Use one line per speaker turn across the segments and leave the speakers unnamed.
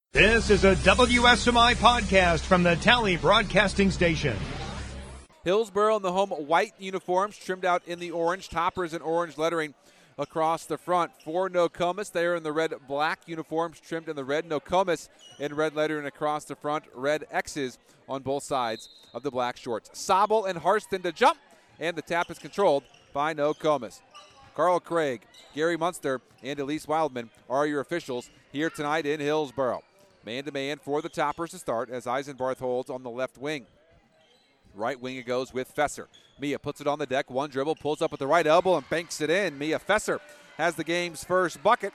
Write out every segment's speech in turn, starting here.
This is a WSMI podcast from the Tally Broadcasting Station.
Hillsboro in the home white uniforms, trimmed out in the orange. Toppers in orange lettering across the front. For Nokomis, they are in the red-black uniforms, trimmed in the red. Nokomis in red lettering across the front. Red X's on both sides of the black shorts. Sobel and Harston to jump, and the tap is controlled by Nokomis. Carl Craig, Gary Munster, and Elise Wildman are your officials here tonight in Hillsboro. Man-to-man for the Toppers to start as Eisenbarth holds on the left wing. Right wing it goes with Fesser. Mia puts it on the deck, one dribble, pulls up with the right elbow and banks it in. Mia Fesser has the game's first bucket.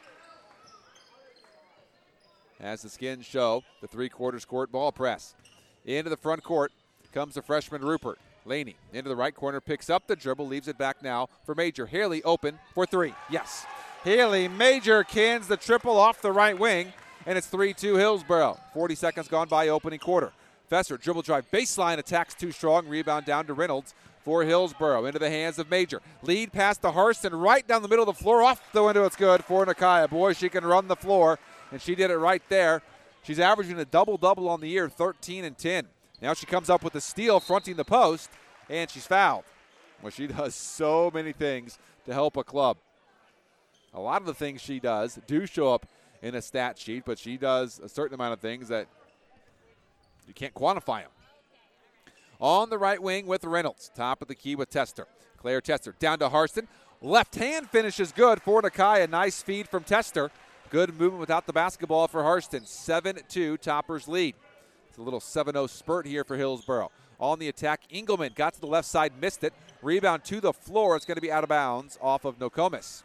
As the Skins show the three-quarters court ball press. Into the front court comes the freshman Rupert. Laney into the right corner, picks up the dribble, leaves it back now for Major. Haley open for three. Yes. Haley Major cans the triple off the right wing. And it's 3-2 Hillsboro. 40 seconds gone by opening quarter. Fesser, dribble drive, baseline, attacks too strong. Rebound down to Reynolds for Hillsboro. Into the hands of Major. Lead pass to Harston, right down the middle of the floor. Off the window, it's good for Nakaya. Boy, she can run the floor, and she did it right there. She's averaging a double-double on the year, 13 and 10. Now she comes up with a steal, fronting the post, and she's fouled. Well, she does so many things to help a club. A lot of the things she does do show up in a stat sheet, but she does a certain amount of things that you can't quantify them. On the right wing with Reynolds. Top of the key with Tester. Claire Tester down to Harston. Left hand finish is good for Nakaya. Nice feed from Tester. Good movement without the basketball for Harston. 7-2 Toppers lead. It's a little 7-0 spurt here for Hillsboro. On the attack, Engelman got to the left side, missed it. Rebound to the floor. It's going to be out of bounds off of Nokomis.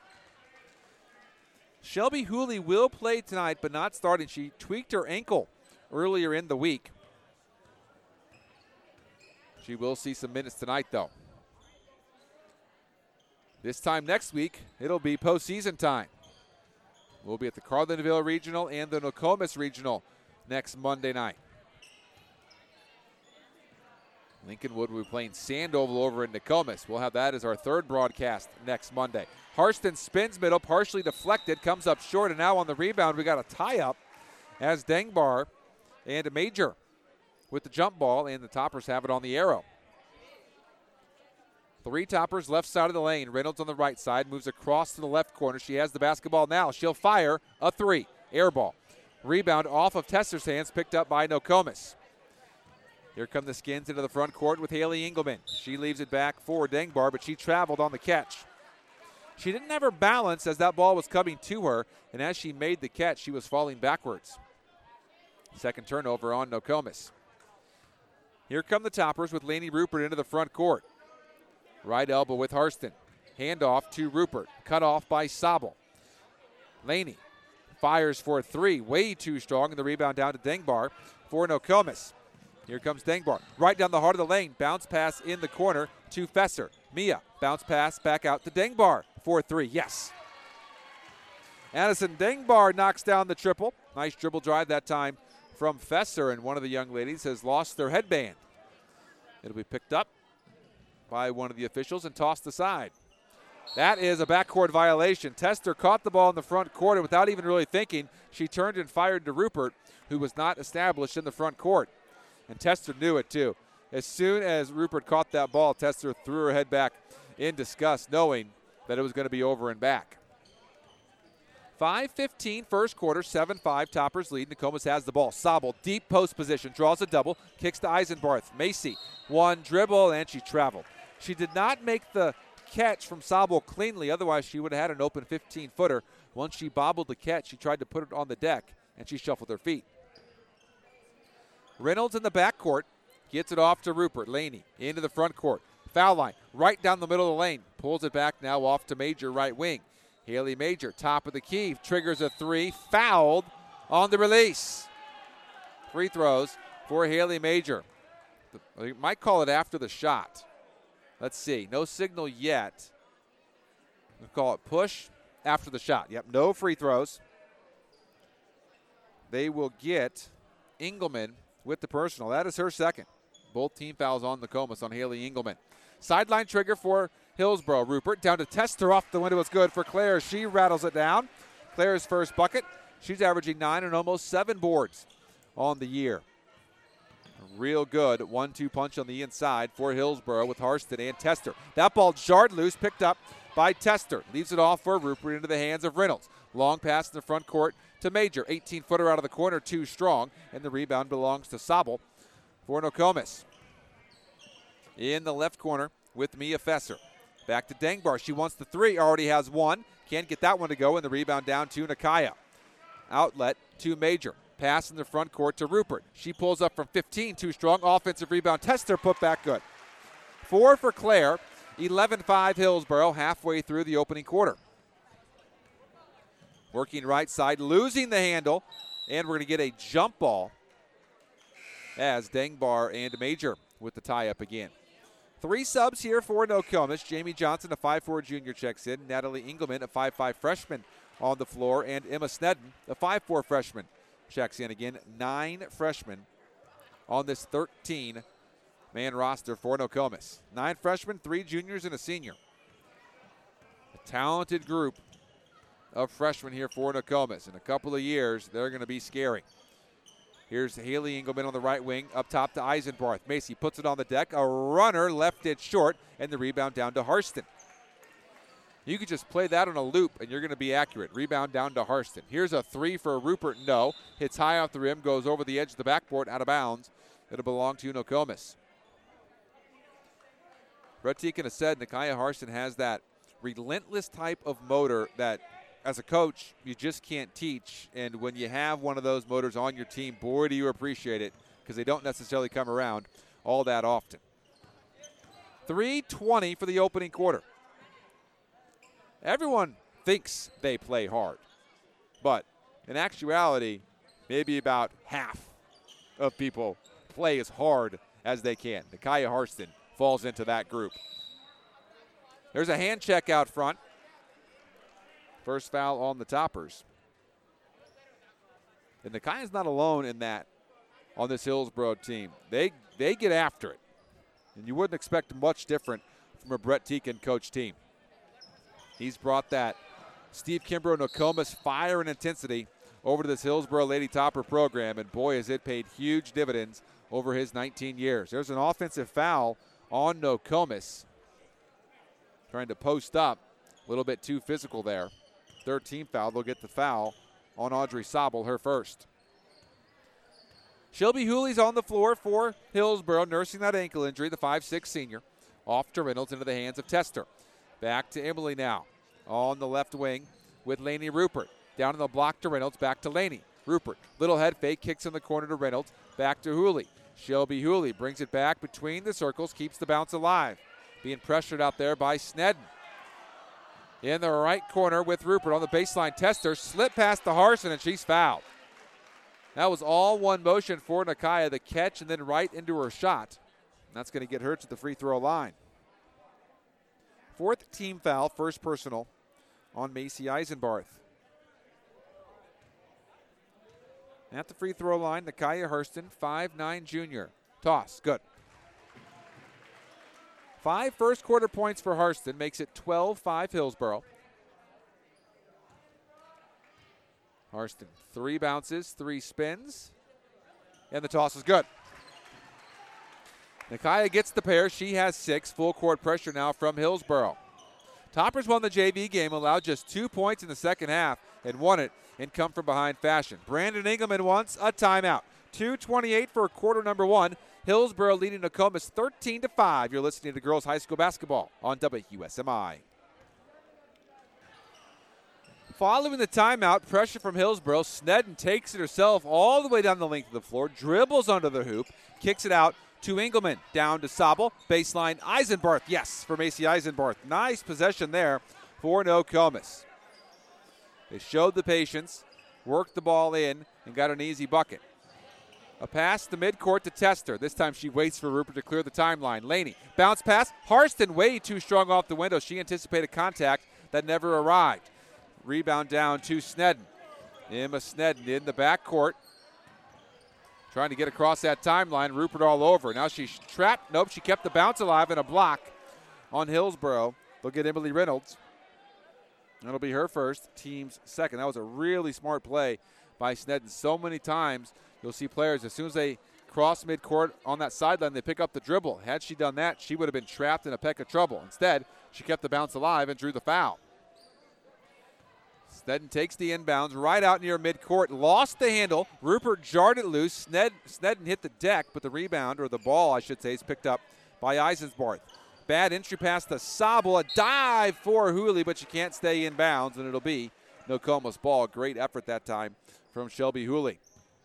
Shelby Hooley will play tonight, but not starting. She tweaked her ankle earlier in the week. She will see some minutes tonight, though. This time next week, it'll be postseason time. We'll be at the Carlinville Regional and the Nokomis Regional next Monday night. Lincolnwood will be playing Sandoval over in Nokomis. We'll have that as our third broadcast next Monday. Harston spins middle, partially deflected, comes up short, and now on the rebound we got a tie-up as Dengbar and a Major with the jump ball, and the Toppers have it on the arrow. Three Toppers left side of the lane. Reynolds on the right side, moves across to the left corner. She has the basketball now. She'll fire a three. Air ball. Rebound off of Tester's hands, picked up by Nokomis. Here come the Skins into the front court with Haley Engelman. She leaves it back for Dengbar, but she traveled on the catch. She didn't have her balance as that ball was coming to her, and as she made the catch, she was falling backwards. Second turnover on Nokomis. Here come the Toppers with Laney Rupert into the front court. Right elbow with Harston. Handoff to Rupert. Cut off by Sobel. Laney fires for a three. Way too strong, and the rebound down to Dengbar for Nokomis. Here comes Dengbar. Right down the heart of the lane. Bounce pass in the corner to Fesser. Mia. Bounce pass back out to Dengbar for a three. Yes. Addison Dengbar knocks down the triple. Nice dribble drive that time from Fesser, and one of the young ladies has lost their headband. It'll be picked up by one of the officials and tossed aside. That is a backcourt violation. Tester caught the ball in the front court, and without even really thinking, she turned and fired to Rupert, who was not established in the front court. And Tester knew it, too. As soon as Rupert caught that ball, Tester threw her head back in disgust, knowing that it was going to be over and back. 5:15 first quarter, 7-5 Toppers lead. Nokomis has the ball. Sobel, deep post position, draws a double, kicks to Eisenbarth. Macy, one dribble, and she traveled. She did not make the catch from Sobel cleanly, otherwise she would have had an open 15-footer. Once she bobbled the catch, she tried to put it on the deck, and she shuffled her feet. Reynolds in the backcourt gets it off to Rupert. Laney into the front court. Foul line, right down the middle of the lane. Pulls it back now off to Major, right wing. Haley Major, top of the key, triggers a three, fouled on the release. Free throws for Haley Major. You might call it after the shot. Let's see, no signal yet. We'll call it push after the shot. Yep, no free throws. They will get Engelman with the personal. That is her second. Both team fouls on Nokomis on Haley Engelman. Sideline trigger for Hillsboro. Rupert down to Tester off the window. It's good for Claire. She rattles it down. Claire's first bucket. She's averaging 9 and almost 7 boards on the year. A real good 1-2 punch on the inside for Hillsborough with Harston and Tester. That ball jarred loose, picked up by Tester. Leaves it off for Rupert into the hands of Reynolds. Long pass in the front court to Major. 18-footer out of the corner, too strong. And the rebound belongs to Sobel for Nokomis. In the left corner with Mia Fesser. Back to Dengbar. She wants the three. Already has one. Can't get that one to go. And the rebound down to Nakaya. Outlet to Major. Pass in the front court to Rupert. She pulls up from 15. Too strong. Offensive rebound. Tester put back good. 4 for Claire. 11-5 Hillsborough halfway through the opening quarter. Working right side, losing the handle, and we're going to get a jump ball as Dengbar and Major with the tie-up again. 3 subs here for Nokomis. Jamie Johnson, a 5'4 junior, checks in. Natalie Engelman, a 5'5 freshman on the floor, and Emma Snedden, a 5'4 freshman, checks in again. 9 freshmen on this 13-man roster for Nokomis. 9 freshmen, 3 juniors, and a senior. A talented group of freshmen here for Nokomis. In a couple of years, they're going to be scary. Here's Haley Engelman on the right wing, up top to Eisenbarth. Macy puts it on the deck. A runner left it short, and the rebound down to Harston. You could just play that on a loop, and you're going to be accurate. Rebound down to Harston. Here's a 3 for Rupert. No. Hits high off the rim, goes over the edge of the backboard, out of bounds. It'll belong to Nokomis. Brett Teakin has said Nakaya Harston has that relentless type of motor that, as a coach, you just can't teach. And when you have one of those motors on your team, boy, do you appreciate it, because they don't necessarily come around all that often. 3:20 for the opening quarter. Everyone thinks they play hard, but in actuality, maybe about half of people play as hard as they can. Nakaya Harston falls into that group. There's a hand check out front. First foul on the Toppers. And Nakaya's not alone in that on this Hillsborough team. They get after it. And you wouldn't expect much different from a Brett Teakin coach team. He's brought that Steve Kimbrough Nokomis fire and intensity over to this Hillsborough Lady Topper program, and boy, has it paid huge dividends over his 19 years. There's an offensive foul on Nokomis. Trying to post up. A little bit too physical there. 13th foul. They'll get the foul on Audrey Sobel, her first. Shelby Hooley's on the floor for Hillsborough, nursing that ankle injury, the 5'6 senior. Off to Reynolds, into the hands of Tester. Back to Emily now on the left wing with Laney Rupert. Down in the block to Reynolds, back to Laney. Rupert, little head fake, kicks in the corner to Reynolds. Back to Hooley. Shelby Hooley brings it back between the circles, keeps the bounce alive. Being pressured out there by Snedden. In the right corner with Rupert on the baseline. Tester slip past to Harston, and she's fouled. That was all one motion for Nakaya, the catch and then right into her shot. And that's going to get her to the free throw line. 4th team foul, first personal on Macy Eisenbarth. At the free throw line, Nakaya Hurston, 5'9 junior. Toss, good. 5 first quarter points for Harston, makes it 12-5 Hillsborough. Harston, 3 bounces, 3 spins, and the toss is good. Nakaya gets the pair. She has 6. Full court pressure now from Hillsborough. Toppers won the JV game, allowed just 2 points in the second half, and won it in come-from-behind fashion. Brandon Engelman wants a timeout. 2:28 for quarter number 1. Hillsborough leading Nokomis 13-5. You're listening to girls high school basketball on WUSMI. Following the timeout, pressure from Hillsborough. Snedden takes it herself all the way down the length of the floor, dribbles under the hoop, kicks it out to Engelman. Down to Sobel. Baseline, Eisenbarth. Yes, for Macy Eisenbarth. Nice possession there for Nokomis. They showed the patience, worked the ball in, and got an easy bucket. A pass to midcourt to Tester. This time she waits for Rupert to clear the timeline. Laney, bounce pass. Harston way too strong off the window. She anticipated contact that never arrived. Rebound down to Snedden. Emma Snedden in the backcourt. Trying to get across that timeline. Rupert all over. Now she's trapped. Nope, she kept the bounce alive and a block on Hillsborough. They'll get Emily Reynolds. That'll be her first, team's second. That was a really smart play by Snedden. So many times you'll see players, as soon as they cross midcourt on that sideline, they pick up the dribble. Had she done that, she would have been trapped in a peck of trouble. Instead, she kept the bounce alive and drew the foul. Snedden takes the inbounds right out near midcourt, lost the handle. Rupert jarred it loose. Snedden hit the deck, but the rebound, or the ball, I should say, is picked up by Eisensbarth. Bad entry pass to Sabel, a dive for Hooley, but she can't stay in bounds, and it'll be Nokomis ball. Great effort that time from Shelby Hooley.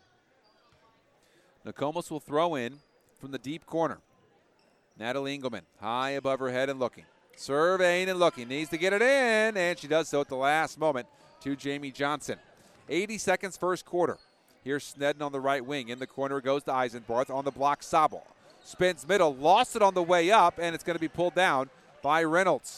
Nokomis will throw in from the deep corner. Natalie Engelman, high above her head and looking. Surveying and looking, needs to get it in, and she does so at the last moment to Jamie Johnson. 80 seconds first quarter. Here's Snedden on the right wing. In the corner goes to Eisensbarth. On the block, Sabel. Spins middle, lost it on the way up, and it's going to be pulled down by Reynolds.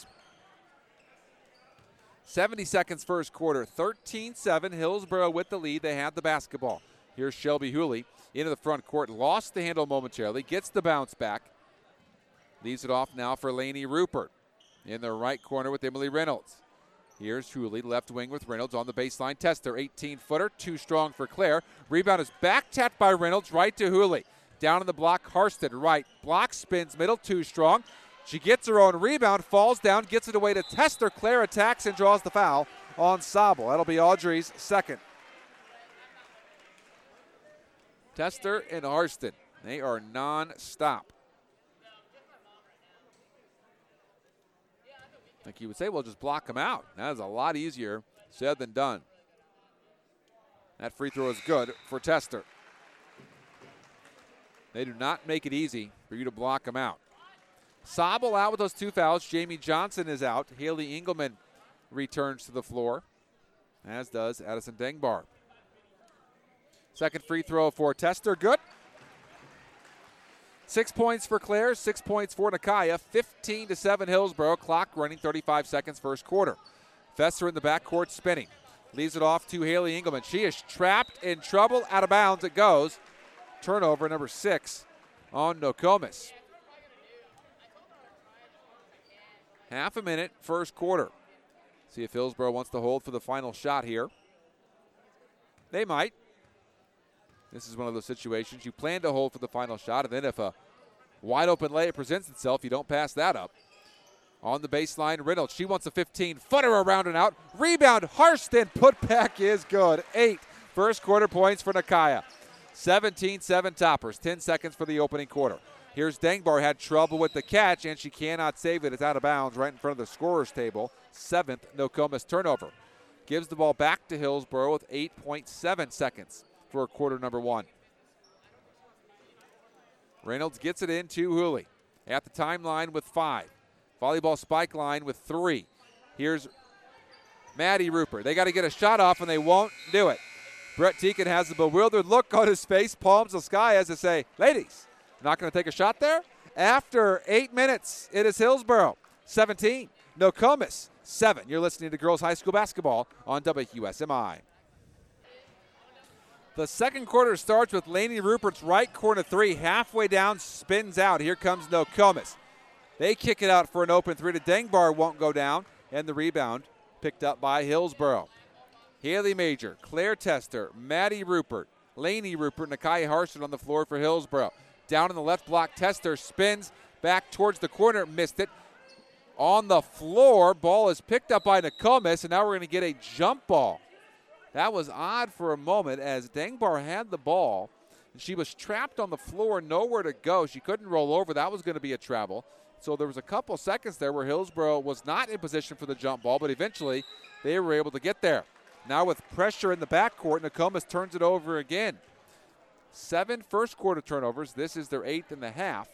70 seconds first quarter, 13-7, Hillsborough with the lead. They have the basketball. Here's Shelby Hooley into the front court, lost the handle momentarily, gets the bounce back. Leaves it off now for Lainey Rupert in the right corner with Emily Reynolds. Here's Hooley, left wing with Reynolds on the baseline. Tester, 18-footer, too strong for Claire. Rebound is back tapped by Reynolds, right to Hooley. Down in the block, Harston, right. Block, spins middle, too strong. She gets her own rebound, falls down, gets it away to Tester. Claire attacks and draws the foul on Sabel. That'll be Audrey's second. Tester and Harston, they are non-stop. Like you would say, well, just block them out. That is a lot easier said than done. That free throw is good for Tester. They do not make it easy for you to block them out. Sabel out with those two fouls. Jamie Johnson is out. Haley Engelman returns to the floor, as does Addison Dengbar. Second free throw for Tester, good. 6 points for Claire, 6 points for Nakaya. 15-7 Hillsborough. Clock running, 35 seconds first quarter. Fesser in the backcourt spinning. Leaves it off to Haley Engelman. She is trapped in trouble. Out of bounds it goes. Turnover number 6 on Nokomis. Half a minute, first quarter. See if Hillsborough wants to hold for the final shot here. They might. This is one of those situations you plan to hold for the final shot, and then if a wide open layup presents itself, you don't pass that up. On the baseline, Reynolds. She wants a 15-footer around and out. Rebound, Harston. Putback is good. 8 first quarter points for Nakaya. 17-7 Toppers. 10 seconds for the opening quarter. Here's Dengbar, had trouble with the catch, and she cannot save it. It's out of bounds right in front of the scorer's table. 7th Nokomis turnover. Gives the ball back to Hillsborough with 8.7 seconds for quarter number 1. Reynolds gets it in to Hooley. At the timeline with 5. Volleyball spike line with 3. Here's Maddie Rupert. They got to get a shot off, and they won't do it. Brett Teakin has a bewildered look on his face, palms the sky as to say, ladies, not going to take a shot there? After 8 minutes, it is Hillsborough 17, Nokomis 7. You're listening to Girls High School Basketball on WQSMI. The second quarter starts with Lainey Rupert's right corner 3. Halfway down, spins out. Here comes Nokomis. They kick it out for an open 3 to Dengbar, won't go down, and the rebound picked up by Hillsborough. Haley Major, Claire Tester, Maddie Rupert, Lainey Rupert, Nakai Harston on the floor for Hillsborough. Down in the left block, Tester spins back towards the corner, missed it. On the floor, ball is picked up by Nokomis, and now we're going to get a jump ball. That was odd for a moment as Dengbar had the ball, and she was trapped on the floor, nowhere to go. She couldn't roll over. That was going to be a travel. So there was a couple seconds there where Hillsborough was not in position for the jump ball, but eventually they were able to get there. Now with pressure in the backcourt, Nokomis turns it over again. 7 first quarter turnovers. This is their 8th in the half.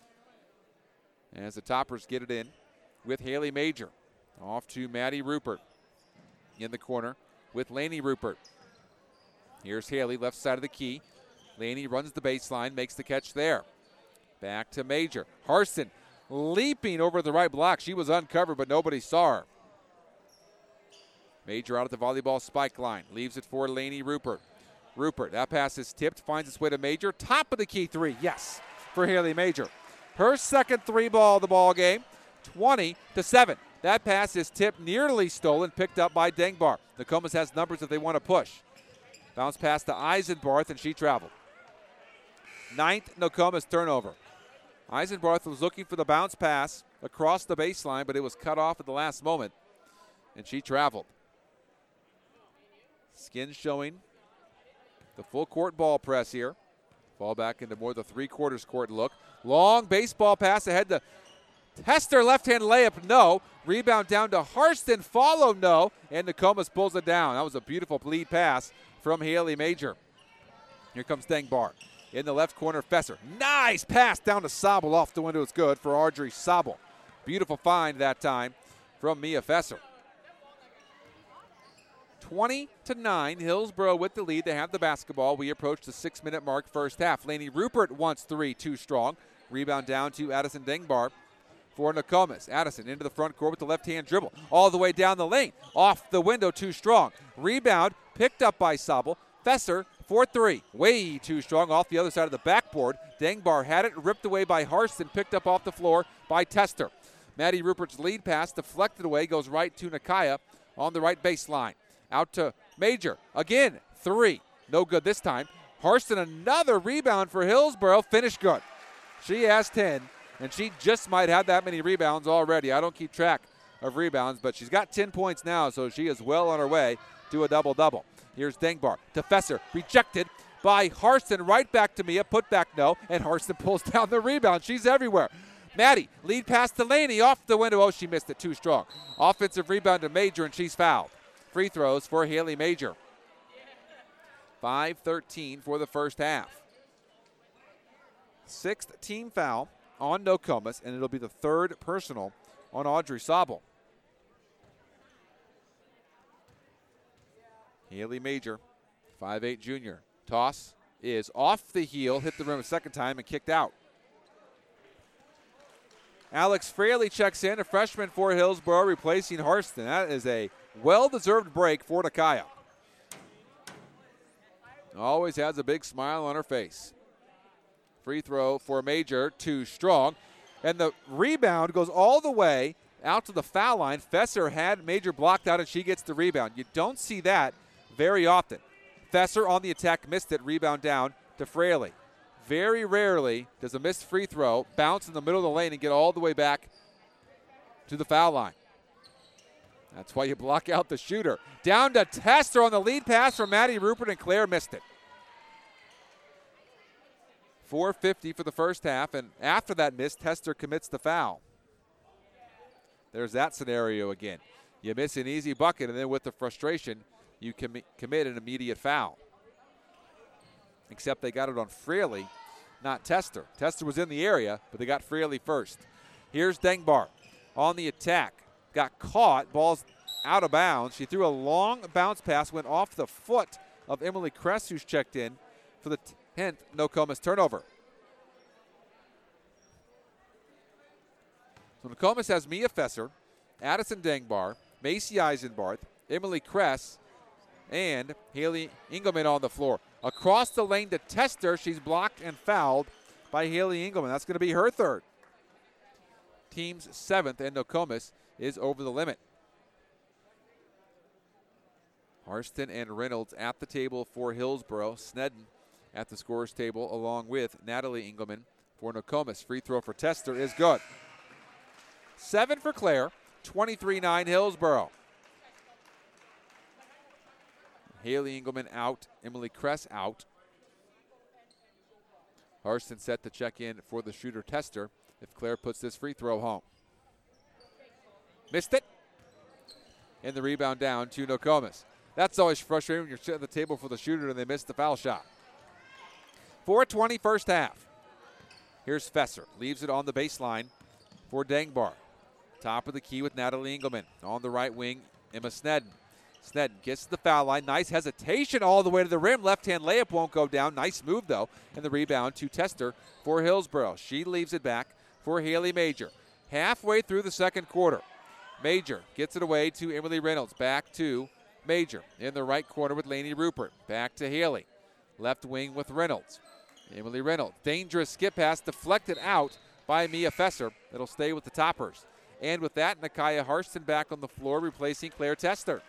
As the Toppers get it in with Haley Major. Off to Maddie Rupert in the corner with Lainey Rupert. Here's Haley, left side of the key. Lainey runs the baseline, makes the catch there. Back to Major. Harston leaping over the right block. She was uncovered, but nobody saw her. Major out at the volleyball spike line. Leaves it for Lainey Rupert. Rupert, that pass is tipped, finds its way to Major. Top of the key 3, yes, for Haley Major. Her second 3 ball of the ball game. 20-7. That pass is tipped, nearly stolen, picked up by Dengbar. Nokomis has numbers if they want to push. Bounce pass to Eisenbarth, and she traveled. 9th Nokomis turnover. Eisenbarth was looking for the bounce pass across the baseline, but it was cut off at the last moment, and she traveled. Skin showing the full court ball press here. Fall back into more the three-quarters court look. Long baseball pass ahead to Tester, left-hand layup, no. Rebound down to Harston, follow, no. And Nokomis pulls it down. That was a beautiful lead pass from Haley Major. Here comes Dengbar. In the left corner, Fesser. Nice pass down to Sobel. Off the window is good for Audrey Sobel. Beautiful find that time from Mia Fesser. 20-9, Hillsboro with the lead. They have the basketball. We approach the 6-minute mark first half. Lainey Rupert wants three, too strong. Rebound down to Addison Dengbar for Nokomis. Addison into the front court with the left-hand dribble. All the way down the lane. Off the window, too strong. Rebound picked up by Sobel. Fesser for three. Way too strong off the other side of the backboard. Dengbar had it ripped away by Harston. Picked up off the floor by Tester. Maddie Rupert's lead pass deflected away. Goes right to Nakaya on the right baseline. Out to Major. Again, three. No good this time. Harston, another rebound for Hillsboro. Finish good. She has 10, and she just might have that many rebounds already. I don't keep track of rebounds, but she's got 10 points now, so she is well on her way to a double-double. Here's Dengbar to Fesser. Rejected by Harston. Right back to Mia. Put back no, and Harston pulls down the rebound. She's everywhere. Maddie, lead pass to Laney. Off the window. Oh, she missed it. Too strong. Offensive rebound to Major, and she's fouled. Free throws for Haley Major. 5:13 for the first half. 6th team foul on Nokomis, and it'll be the 3rd personal on Audrey Sobel. Haley Major, 5'8" junior. Toss is off the heel, hit the rim a second time, and kicked out. Alex Fraley checks in, a freshman for Hillsboro, replacing Harston. That is a well-deserved break for Nakaya. Always has a big smile on her face. Free throw for Major, too strong. And the rebound goes all the way out to the foul line. Fesser had Major blocked out, and she gets the rebound. You don't see that very often. Fesser on the attack, missed it. Rebound down to Fraley. Very rarely does a missed free throw bounce in the middle of the lane and get all the way back to the foul line. That's why you block out the shooter. Down to Tester on the lead pass from Maddie Rupert, and Claire missed it. 4:50 for the first half, and after that miss, Tester commits the foul. There's that scenario again. You miss an easy bucket, and then with the frustration, you commit an immediate foul. Except they got it on Fraley, not Tester. Tester was in the area, but they got Fraley first. Here's Dengbar on the attack. Got caught, ball's out of bounds. She threw a long bounce pass, went off the foot of Emily Kress, who's checked in for the 10th Nokomis turnover. So Nokomis has Mia Fesser, Addison Dengbar, Macy Eisenbarth, Emily Kress, and Haley Engelman on the floor. Across the lane to Tester. She's blocked and fouled by Haley Engelman. That's going to be her 3rd. Team's 7th, and Nokomis is over the limit. Harston and Reynolds at the table for Hillsboro. Snedden at the scorer's table along with Natalie Engelman for Nokomis. Free throw for Tester is good. 7 for Claire, 23-9 Hillsboro. Haley Engelman out, Emily Kress out. Harston set to check in for the shooter Tester if Claire puts this free throw home. Missed it. And the rebound down to Nokomis. That's always frustrating when you're sitting at the table for the shooter and they miss the foul shot. 4:20 first half. Here's Fesser. Leaves it on the baseline for Dengbar. Top of the key with Natalie Engelman. On the right wing, Emma Snedden. Snedden gets to the foul line. Nice hesitation all the way to the rim. Left-hand layup won't go down. Nice move, though. And the rebound to Tester for Hillsboro. She leaves it back for Haley Major. Halfway through the second quarter. Major gets it away to Emily Reynolds. Back to Major in the right corner with Lainey Rupert. Back to Haley. Left wing with Reynolds. Emily Reynolds. Dangerous skip pass deflected out by Mia Fesser. It'll stay with the Toppers. And with that, Nakaya Harston back on the floor, replacing Claire Tester.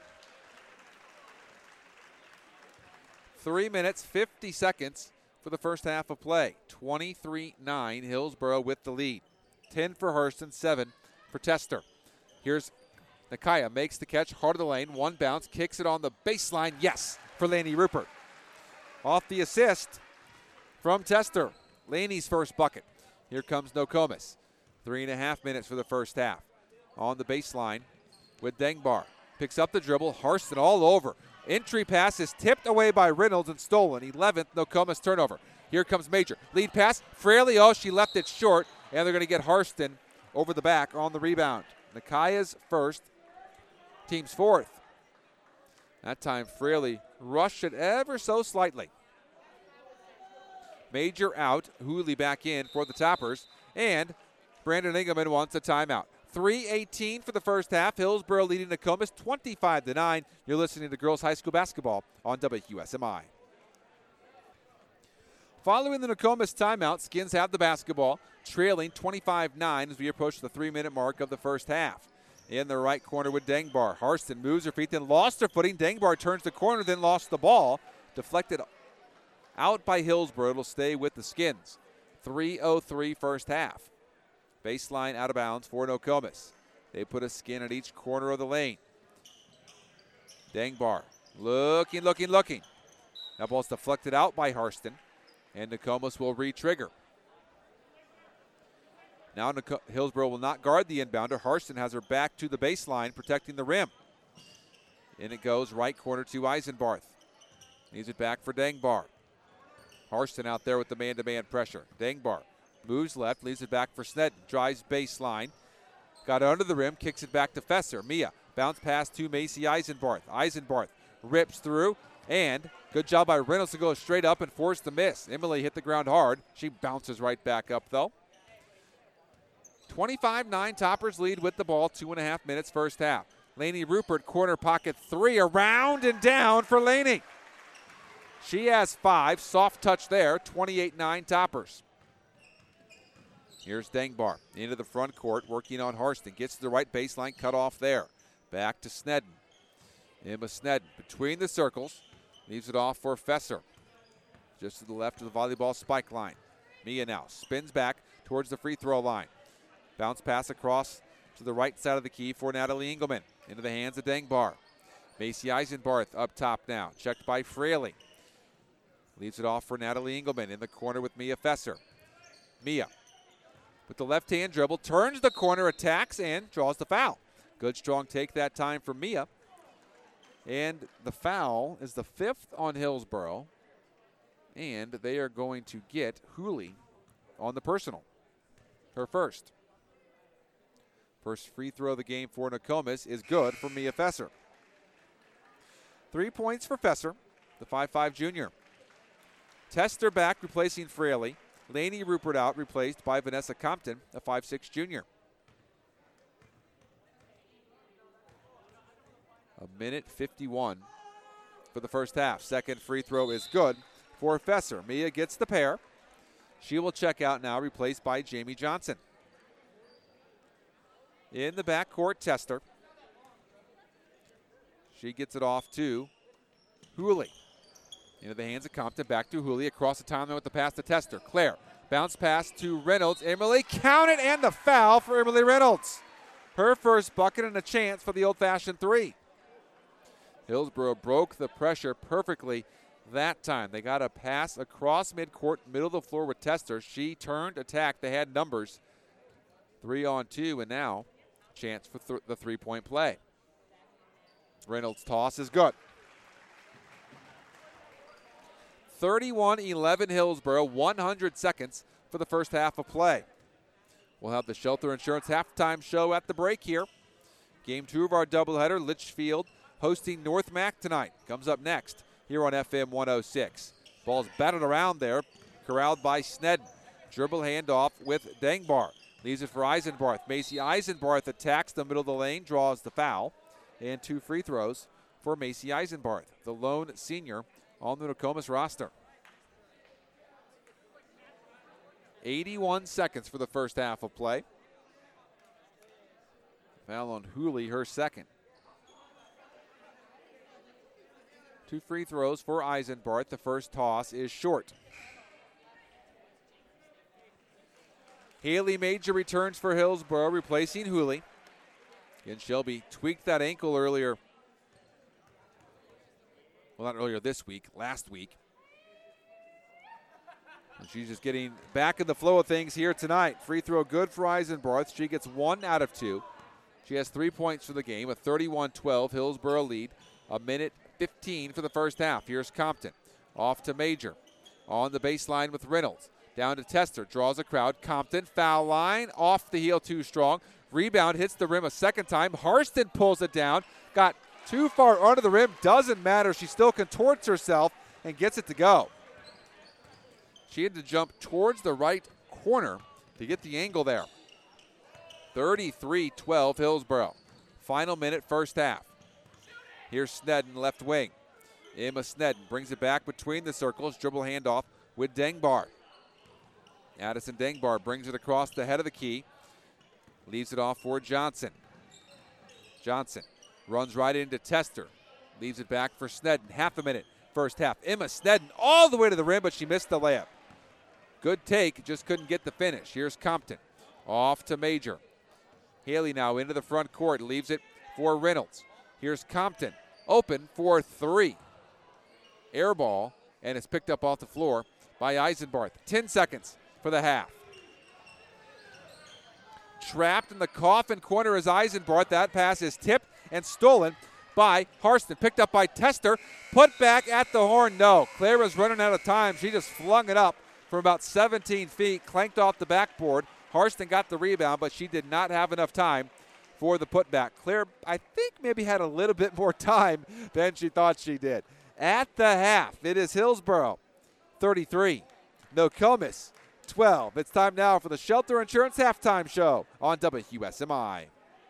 3 minutes, 50 seconds for the first half of play. 23-9, Hillsboro with the lead. 10 for Harston, 7 for Tester. Here's Nakaya, makes the catch, heart of the lane, one bounce, kicks it on the baseline, yes, for Laney Rupert. Off the assist from Tester, Laney's first bucket. Here comes Nokomis. 3.5 minutes for the first half. On the baseline with Dengbar. Picks up the dribble, Harston all over. Entry pass is tipped away by Reynolds and stolen. 11th Nokomis turnover. Here comes Major. Lead pass, Fraley, oh, she left it short, and they're going to get Harston over the back on the rebound. Nakaya's first, team's fourth. That time Fraley rushed it ever so slightly. Major out, Hooley back in for the Toppers, and Brandon Engelman wants a timeout. 3:18 for the first half. Hillsboro leading Nokomis 25-9. You're listening to Girls High School Basketball on WQSMI. Following the Nokomis timeout, Skins have the basketball, trailing 25-9 as we approach the 3-minute mark of the first half. In the right corner with Dengbar. Harston moves her feet, then lost her footing. Dengbar turns the corner, then lost the ball. Deflected out by Hillsboro. It'll stay with the Skins. 3:03 first half. Baseline out of bounds for Nokomis. They put a skin at each corner of the lane. Dengbar looking. That ball's deflected out by Harston, and Nokomis will re-trigger. Now Hillsboro will not guard the inbounder. Harston has her back to the baseline, protecting the rim. In it goes, right corner to Eisenbarth. Needs it back for Dengbar. Harston out there with the man-to-man pressure. Dengbar moves left, leaves it back for Snedden. Drives baseline. Got under the rim, kicks it back to Fesser. Mia, bounce pass to Macy Eisenbarth. Eisenbarth rips through, and good job by Reynolds to go straight up and force the miss. Emily hit the ground hard. She bounces right back up, though. 25-9, Toppers lead with the ball. 2.5 minutes first half. Laney Rupert, corner pocket three, around and down for Laney. She has 5. Soft touch there. 28-9 Toppers. Here's Dengbar into the front court, working on Harston. Gets to the right baseline, cut off there. Back to Snedden. Emma Snedden between the circles. Leaves it off for Fesser. Just to the left of the volleyball spike line. Mia now spins back towards the free throw line. Bounce pass across to the right side of the key for Natalie Engelman. Into the hands of Dengbar. Macy Eisenbarth up top now. Checked by Fraley. Leaves it off for Natalie Engelman in the corner with Mia Fesser. Mia with the left-hand dribble, turns the corner, attacks, and draws the foul. Good strong take that time for Mia. And the foul is the 5th on Hillsboro. And they are going to get Hooley on the personal. Her first. First free throw of the game for Nokomis is good for Mia Fesser. 3 points for Fesser, the 5'5 junior. Tester back, replacing Fraley. Laney Rupert out, replaced by Vanessa Compton, a 5'6 junior. 1:51 for the first half. Second free throw is good for Fesser. Mia gets the pair. She will check out now, replaced by Jamie Johnson. In the backcourt, Tester. She gets it off to Hooley. Into the hands of Compton, back to Hooley, across the timeline with the pass to Tester. Claire, bounce pass to Reynolds. Emily, count it, and the foul for Emily Reynolds. Her first bucket and a chance for the old-fashioned three. Hillsboro broke the pressure perfectly that time. They got a pass across midcourt, middle of the floor with Tester. She turned, attacked. They had numbers. 3-on-2, and now chance for the three-point play. Reynolds' toss is good. 31-11 Hillsboro, 100 seconds for the first half of play. We'll have the Shelter Insurance halftime show at the break here. Game 2 of our doubleheader, Litchfield hosting North Mac tonight. Comes up next here on FM 106. Ball's batted around there, corralled by Snedden. Dribble handoff with Dengbar. Leaves it for Eisenbarth. Macy Eisenbarth attacks the middle of the lane, draws the foul. And 2 free throws for Macy Eisenbarth, the lone senior on the Nokomis roster. 81 seconds for the first half of play. Foul on Hooley, her second. 2 free throws for Eisenbarth. The first toss is short. Haley Major returns for Hillsborough, replacing Hooley. Again, Shelby tweaked that ankle earlier. Well, not earlier this week, last week. And she's just getting back in the flow of things here tonight. Free throw good for Eisenbarth. She gets 1 out of 2. She has 3 points for the game, a 31-12 Hillsborough lead. A minute 15 for the first half. Here's Compton. Off to Major. On the baseline with Reynolds. Down to Tester. Draws a crowd. Compton, foul line. Off the heel too strong. Rebound hits the rim a second time. Harston pulls it down. Got too far under the rim. Doesn't matter. She still contorts herself and gets it to go. She had to jump towards the right corner to get the angle there. 33-12 Hillsborough. Final minute, first half. Here's Snedden, left wing. Emma Snedden brings it back between the circles. Dribble handoff with Dengbar. Addison Dengbar brings it across the head of the key. Leaves it off for Johnson. Johnson runs right into Tester. Leaves it back for Snedden. Half a minute, first half. Emma Snedden all the way to the rim, but she missed the layup. Good take, just couldn't get the finish. Here's Compton. Off to Major. Haley now into the front court. Leaves it for Reynolds. Here's Compton. Open for 3. Air ball, and it's picked up off the floor by Eisenbarth. 10 seconds for the half. Trapped in the coffin corner is Eisenbarth. That pass is tipped and stolen by Harston. Picked up by Tester. Put back at the horn. No. Claire was running out of time. She just flung it up from about 17 feet. Clanked off the backboard. Harston got the rebound, but she did not have enough time for the putback. Claire, I think, maybe had a little bit more time than she thought she did. At the half, it is Hillsborough 33, Nokomis 12. It's time now for the Shelter Insurance Halftime Show on WSMI.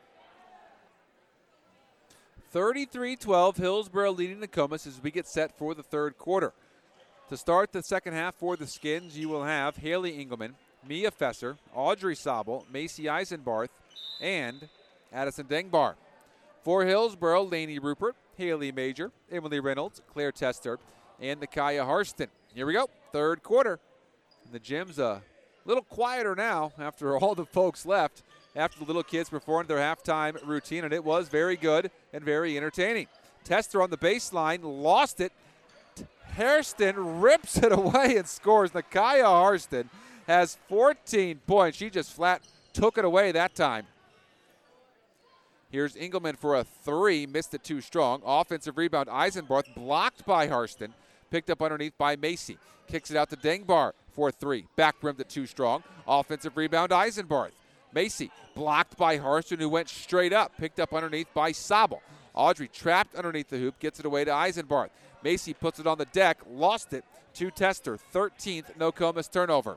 33-12, Hillsborough leading Nokomis as we get set for the third quarter. To start the second half for the Skins, you will have Haley Engelman, Mia Fesser, Audrey Sobel, Macy Eisenbarth, and Addison Dengbar. For Hillsborough, Lainey Rupert, Haley Major, Emily Reynolds, Claire Tester, and Nakaya Harston. Here we go, third quarter. And the gym's a little quieter now after all the folks left, after the little kids performed their halftime routine, and it was very good and very entertaining. Tester on the baseline, lost it. Harston rips it away and scores. Nakaya Harston has 14 points. She just flat took it away that time. Here's Engelman for a 3. Missed it too strong. Offensive rebound, Eisenbarth blocked by Harston. Picked up underneath by Macy. Kicks it out to Dengbar for a 3. Back rimmed it too strong. Offensive rebound, Eisenbarth. Macy blocked by Harston, who went straight up. Picked up underneath by Sobel. Audrey trapped underneath the hoop. Gets it away to Eisenbarth. Macy puts it on the deck. Lost it to Tester. 13th Nokomis turnover.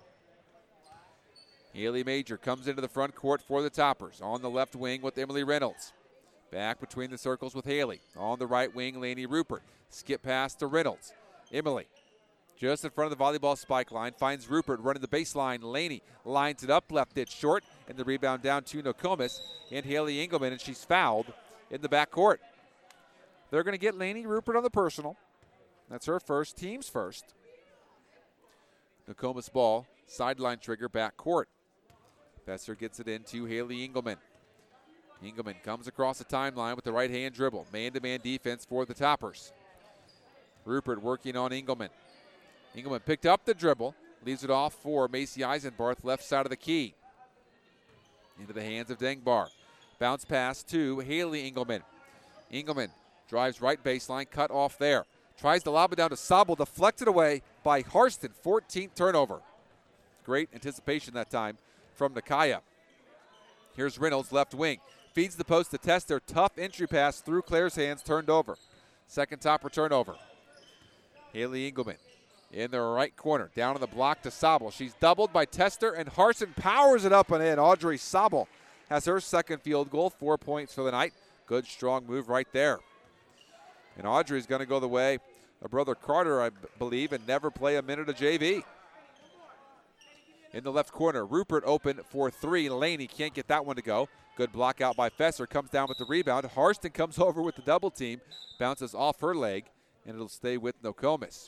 Haley Major comes into the front court for the Toppers. On the left wing with Emily Reynolds. Back between the circles with Haley. On the right wing, Lainey Rupert. Skip pass to Reynolds. Emily just in front of the volleyball spike line. Finds Rupert running the baseline. Lainey lines it up, left it short. And the rebound down to Nokomis and Haley Engelman. And she's fouled in the backcourt. They're going to get Lainey Rupert on the personal. That's her first, team's first. Nokomis ball, sideline trigger, backcourt. Besser gets it into Haley Engelman. Engelman comes across the timeline with the right-hand dribble. Man-to-man defense for the Toppers. Rupert working on Engelman. Engelman picked up the dribble. Leaves it off for Macy Eisenbarth, left side of the key. Into the hands of Dengbar. Bounce pass to Haley Engelman. Engelman drives right baseline, cut off there. Tries to lob it down to Sobel, deflected away by Harston. 14th turnover. Great anticipation that time from Nakaya. Here's Reynolds, left wing. Feeds the post to Tester. Tough entry pass through Claire's hands, turned over. Second Topper turnover. Haley Engelman in the right corner. Down on the block to Sobel. She's doubled by Tester, and Harston powers it up and in. Audrey Sobel has her second field goal. 4 points for the night. Good, strong move right there. And Audrey's going to go the way of brother Carter, I believe, and never play a minute of JV. in the left corner. Rupert open for three. Laney can't get that one to go. Good block out by Fesser. Comes down with the rebound. Harston comes over with the double team. Bounces off her leg, and it'll stay with Nokomis.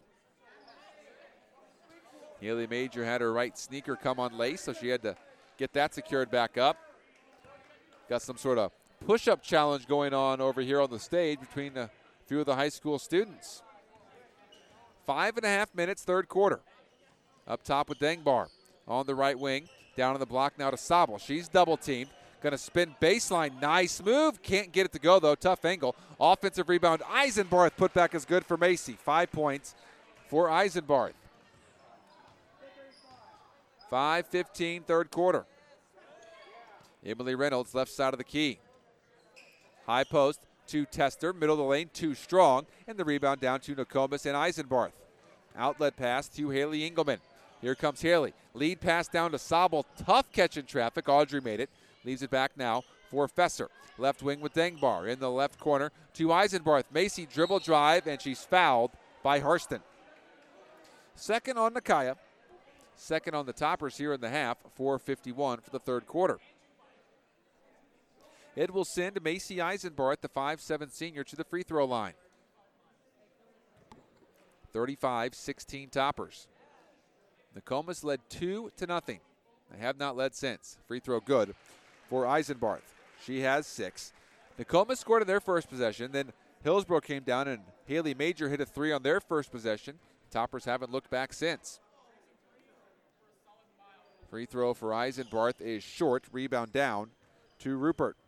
Haley Major had her right sneaker come unlaced, so she had to get that secured back up. Got some sort of push-up challenge going on over here on the stage between a few of the high school students. 5.5 minutes, third quarter. Up top with Dengbar on the right wing. Down on the block now to Sabel. She's double-teamed. Going to spin baseline. Nice move. Can't get it to go, though. Tough angle. Offensive rebound. Eisenbarth put back is good for Macy. 5 points for Eisenbarth. 5:15, third quarter. Emily Reynolds, left side of the key. High post to Tester. Middle of the lane, too strong. And the rebound down to Nokomis and Eisenbarth. Outlet pass to Haley Engelman. Here comes Haley. Lead pass down to Sabel. Tough catch in traffic. Audrey made it. Leaves it back now for Fesser. Left wing with Dengbar. In the left corner to Eisenbarth. Macy dribble drive, and she's fouled by Harston. Second on Nakaya. Second on the Toppers here in the half. 4:51 for the third quarter. It will send Macy Eisenbarth, the 5'7" senior, to the free throw line. 35-16 Toppers. Nokomis led 2-0. They have not led since. Free throw good for Eisenbarth. She has 6. Nokomis scored on their first possession. Then Hillsborough came down and Haley Major hit a 3 on their first possession. Toppers haven't looked back since. Free throw for Eisenbarth is short. Rebound down to Rupert.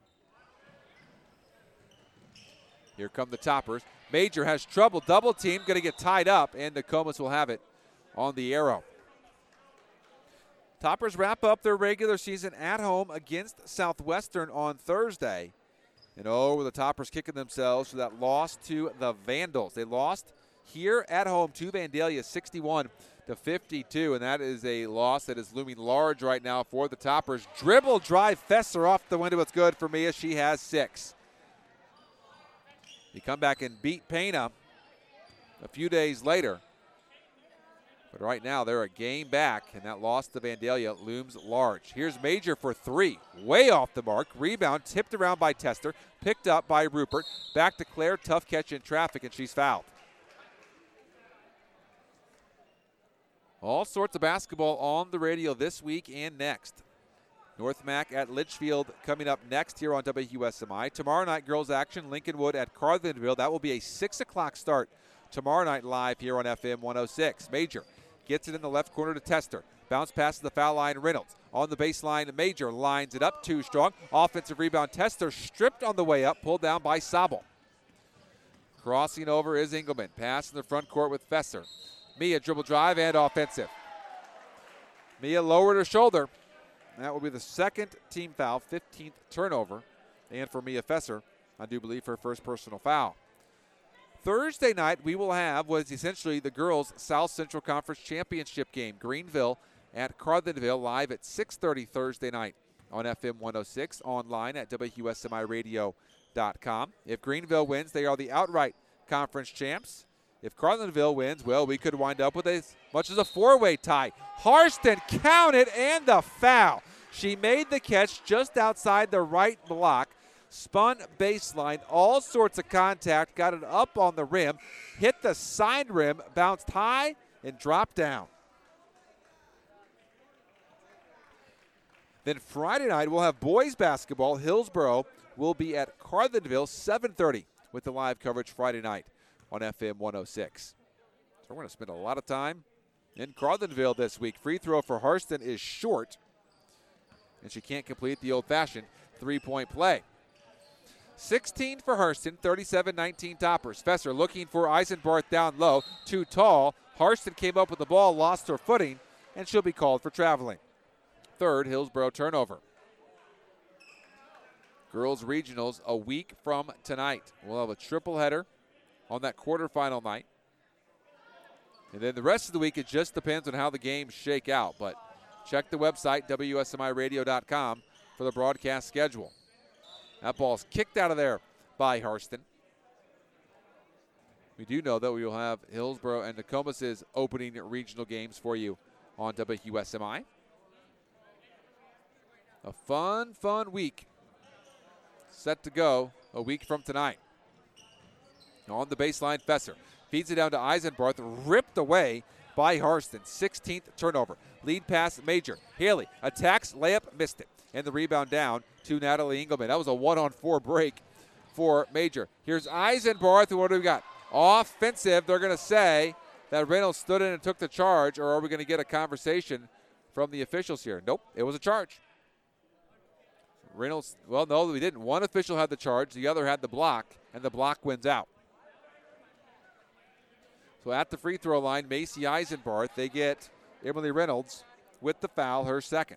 Here come the Toppers. Major has trouble. Double team. Going to get tied up, and Nokomis will have it on the arrow. Toppers wrap up their regular season at home against Southwestern on Thursday. And the Toppers kicking themselves for that loss to the Vandals. They lost here at home to Vandalia 61-52, and that is a loss that is looming large right now for the Toppers. Dribble drive Fesser off the window. It's good for Mia. She has 6. You come back and beat Pena a few days later. But right now they're a game back, and that loss to Vandalia looms large. Here's Major for 3. Way off the mark. Rebound tipped around by Tester. Picked up by Rupert. Back to Claire. Tough catch in traffic, and she's fouled. All sorts of basketball on the radio this week and next. North Mac at Litchfield coming up next here on WUSMI. Tomorrow night, girls action, Lincolnwood at Carlinville. That will be a 6 o'clock start tomorrow night live here on FM 106. Major gets it in the left corner to Tester. Bounce pass to the foul line, Reynolds. On the baseline, Major lines it up, too strong. Offensive rebound, Tester stripped on the way up, pulled down by Sabel. Crossing over is Engelman. Pass in the front court with Fesser. Mia dribble drive and offensive. Mia lowered her shoulder. That will be the second team foul, 15th turnover. And for Mia Fesser, I do believe her first personal foul. Thursday night, we will have what is essentially the girls' South Central Conference Championship game. Greenville at Carlinville, live at 6:30 Thursday night on FM 106, online at WUSMIRadio.com. If Greenville wins, they are the outright conference champs. If Carlinville wins, well, we could wind up with as much as a 4-way tie. Harston counted, and the foul. She made the catch just outside the right block. Spun baseline, all sorts of contact, got it up on the rim, hit the side rim, bounced high, and dropped down. Then Friday night, we'll have boys basketball. Hillsborough will be at Carlinville, 7:30 with the live coverage Friday night on FM 106. So we're going to spend a lot of time in Carlinville this week. Free throw for Harston is short, and she can't complete the old-fashioned three-point play. 16 for Harston, 37-19 Toppers. Fesser looking for Eisenbarth down low, too tall. Harston came up with the ball, lost her footing, and she'll be called for traveling. Third Hillsborough turnover. Girls regionals a week from tonight. We'll have a triple header on that quarterfinal night. And then the rest of the week, it just depends on how the games shake out. But check the website, WUSMIRadio.com, for the broadcast schedule. That ball's kicked out of there by Harston. We do know that we will have Hillsborough and Nokomis' opening regional games for you on WUSMI. A fun week set to go a week from tonight. On the baseline, Fesser feeds it down to Eisenbarth, ripped away by Harston. 16th turnover. Lead pass, Major. Haley attacks, layup, missed it. And the rebound down to Natalie Engelman. That was a 1-on-4 break for Major. Here's Eisenbarth. What do we got? Offensive. They're going to say that Reynolds stood in and took the charge, or are we going to get a conversation from the officials here? Nope, it was a charge. Reynolds, well, no, we didn't. One official had the charge, the other had the block, and the block wins out. So at the free throw line, Macy Eisenbarth, they get Emily Reynolds with the foul, her second.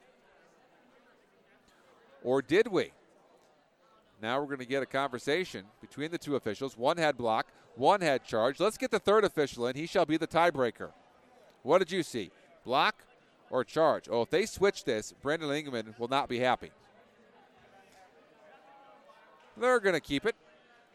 Or did we? Now we're going to get a conversation between the two officials. One had block, one had charge. Let's get the third official in. He shall be the tiebreaker. What did you see? Block or charge? Oh, if they switch this, Brendan Engelman will not be happy. They're going to keep it.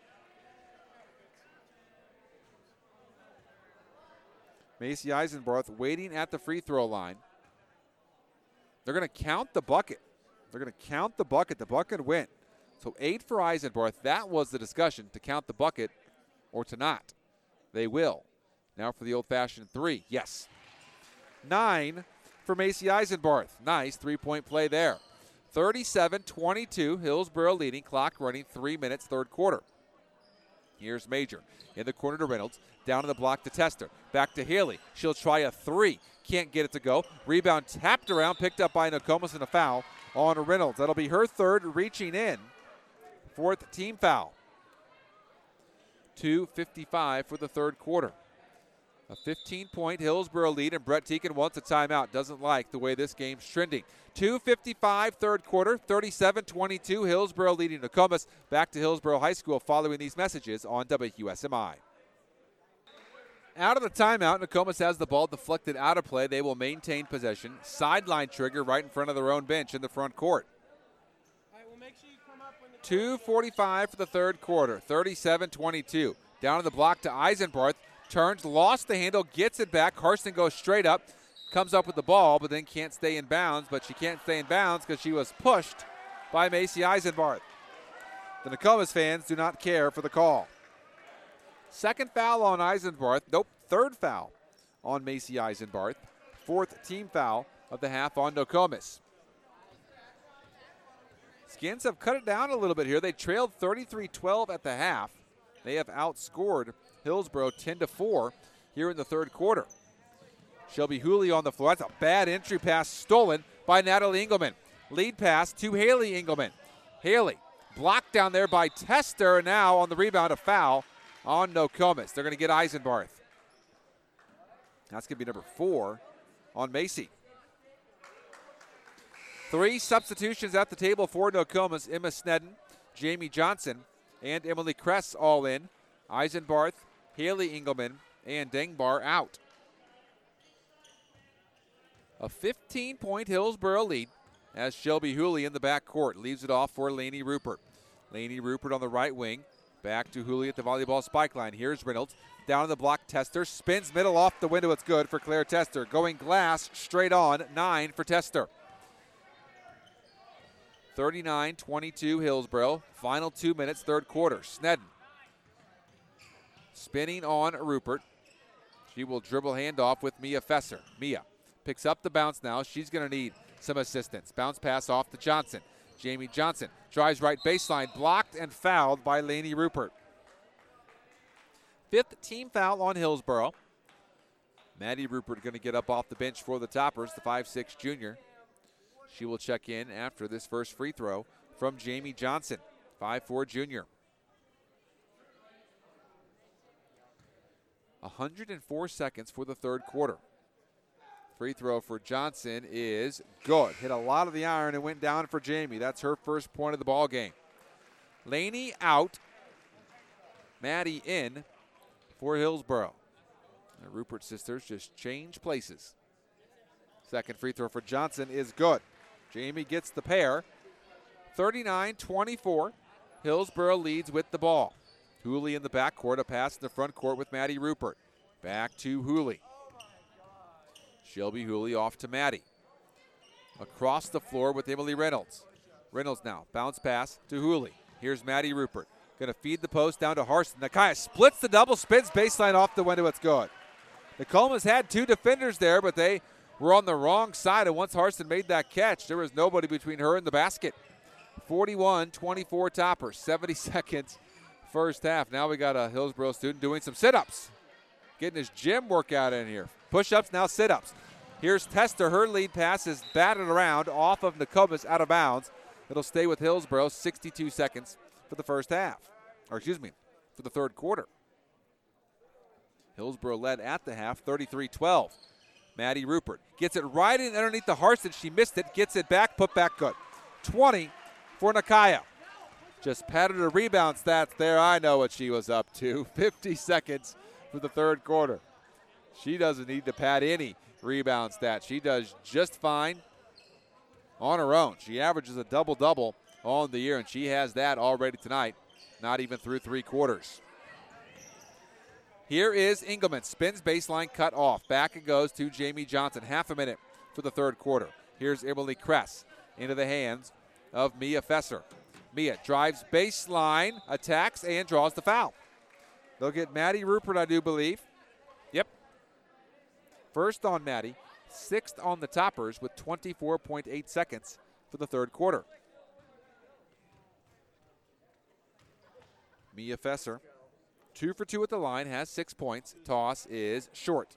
Macy Eisenbarth waiting at the free throw line. They're going to count the bucket. They're going to count the bucket. The bucket went. So 8 for Eisenbarth. That was the discussion, to count the bucket or to not. They will. Now for the old-fashioned 3. Yes. 9 for Macy Eisenbarth. Nice three-point play there. 37-22. Hillsboro leading. Clock running. 3 minutes, third quarter. Here's Major. In the corner to Reynolds. Down to the block to Tester. Back to Haley. She'll try a 3. Can't get it to go. Rebound tapped around. Picked up by Nokomis, and a foul on Reynolds. That'll be her third, reaching in. 4th team foul. 2:55 for the third quarter. A 15-point Hillsboro lead, and Brett Teakin wants a timeout. Doesn't like the way this game's trending. 2:55 third quarter, 37-22. Hillsboro leading Nokomis. Back to Hillsboro High School following these messages on WQSMI. Out of the timeout, Nokomis has the ball deflected out of play. They will maintain possession. Sideline trigger right in front of their own bench in the front court. 2:45 for the third quarter, 37-22. Down to the block to Eisenbarth. Turns, lost the handle, gets it back. Harston goes straight up, comes up with the ball, but then can't stay in bounds. But she can't stay in bounds because she was pushed by Macy Eisenbarth. The Nokomis fans do not care for the call. Second foul on Eisenbarth. Nope, third foul on Macy Eisenbarth. 4th team foul of the half on Nokomis. Skins have cut it down a little bit here. They trailed 33-12 at the half. They have outscored Hillsboro 10-4 here in the third quarter. Shelby Hooley on the floor. That's a bad entry pass stolen by Natalie Engelman. Lead pass to Haley Engelman. Haley blocked down there by Tester, and now on the rebound, a foul on Nokomis. They're going to get Eisenbarth. That's going to be number 4 on Macy. 3 substitutions at the table for Nokomis. Emma Snedden, Jamie Johnson, and Emily Kress all in. Eisenbarth, Haley Engelman, and Dengbar out. A 15-point Hillsboro lead as Shelby Hooley in the backcourt leaves it off for Lainey Rupert. Lainey Rupert on the right wing. Back to Hooley at the volleyball spike line. Here's Reynolds. Down on the block, Tester. Spins middle off the window. It's good for Claire Tester. Going glass straight on. 9 for Tester. 39-22 Hillsboro. Final 2 minutes, third quarter. Snedden spinning on Rupert. She will dribble handoff with Mia Fesser. Mia picks up the bounce now. She's going to need some assistance. Bounce pass off to Johnson. Jamie Johnson drives right baseline. Blocked and fouled by Lainey Rupert. 5th team foul on Hillsboro. Maddie Rupert going to get up off the bench for the Toppers, the 5'6" junior. She will check in after this first free throw from Jamie Johnson, 5'4" junior. 104 seconds for the third quarter. Free throw for Johnson is good. Hit a lot of the iron and went down for Jamie. That's her first point of the ball game. Lainey out. Maddie in for Hillsboro. The Rupert sisters just change places. Second free throw for Johnson is good. Jamie gets the pair. 39-24. Hillsboro leads with the ball. Hooley in the backcourt, a pass in the front court with Maddie Rupert. Back to Hooley. Shelby Hooley off to Maddie. across the floor with Emily Reynolds. Reynolds now, bounce pass to Hooley. Here's Maddie Rupert. Going to feed the post down to Harston. Nakaya splits the double, spins baseline off the window. It's good. Nokomis had two defenders there, but they were on the wrong side. And once Harston made that catch, there was nobody between her and the basket. 41-24 Toppers, 70 seconds first half. Now we got a Hillsboro student doing some sit-ups. Getting his gym workout in here. Push-ups, now sit-ups. Here's Tester. Her lead pass is batted around off of Nokomis, out of bounds. It'll stay with Hillsboro, 62 seconds for the first half. Or excuse me, for the third quarter. Hillsboro led at the half, 33-12. Maddie Rupert gets it right in underneath the Harston. She missed it, gets it back, put back good. 20 for Nakaya. Just patted her rebound stats there. I know what she was up to. 50 seconds for the third quarter. She doesn't need to pad any rebound stats. She does just fine on her own. She averages a double-double on the year, and she has that already tonight, not even through three quarters. Here is Engelman. Spins baseline, cut off. Back it goes to Jamie Johnson. Half a minute for the third quarter. Here's Emily Kress into the hands of Mia Fesser. Mia drives baseline, attacks, and draws the foul. They'll get Maddie Rupert, I do believe. Yep. First on Maddie, sixth on the Toppers with 24.8 seconds for the third quarter. Mia Fesser, 2 for 2 at the line, has 6 points. Toss is short.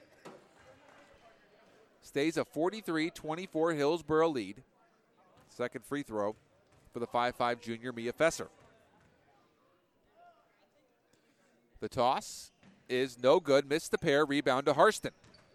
Stays a 43-24 Hillsboro lead. Second free throw for the 5'5 junior Mia Fesser. The toss is no good. Missed the pair. Rebound to Harston.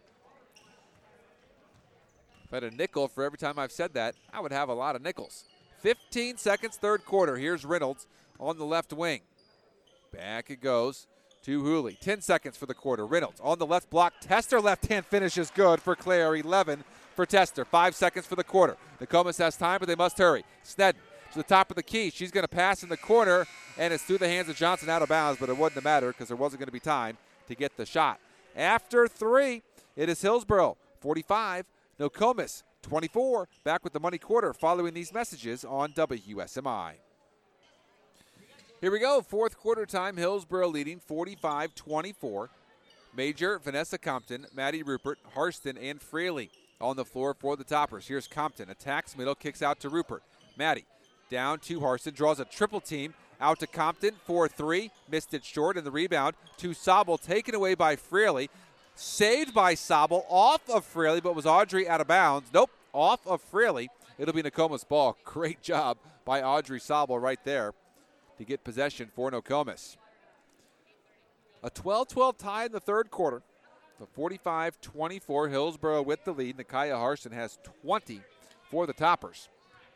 If I had a nickel for every time I've said that, I would have a lot of nickels. 15 seconds, third quarter. Here's Reynolds on the left wing. Back it goes to Hooley. 10 seconds for the quarter. Reynolds on the left block. Tester left hand finish is good for Claire. 11 for Tester. 5 seconds for the quarter. Nokomis has time, but they must hurry. Snedden to the top of the key. She's going to pass in the corner, and it's through the hands of Johnson out of bounds, but it wouldn't have mattered because there wasn't going to be time to get the shot. After 3, it is Hillsboro 45, Nokomis 24. Back with the money quarter following these messages on WSMI. Here we go, fourth quarter time, Hillsboro leading 45-24. Major, Vanessa Compton, Maddie Rupert, Harston, and Fraley on the floor for the Toppers. Here's Compton, attacks middle, kicks out to Rupert. Maddie down to Harston, draws a triple team out to Compton for 3, missed it short, and the rebound to Sobel, taken away by Fraley. Saved by Sobel, off of Fraley, but was Audrey out of bounds. Nope, off of Fraley. It'll be Nokomis ball. Great job by Audrey Sobel right there to get possession for Nokomis. A 12-12 tie in the third quarter. The 45-24 Hillsboro with the lead. Nakaya Harston has 20 for the Toppers.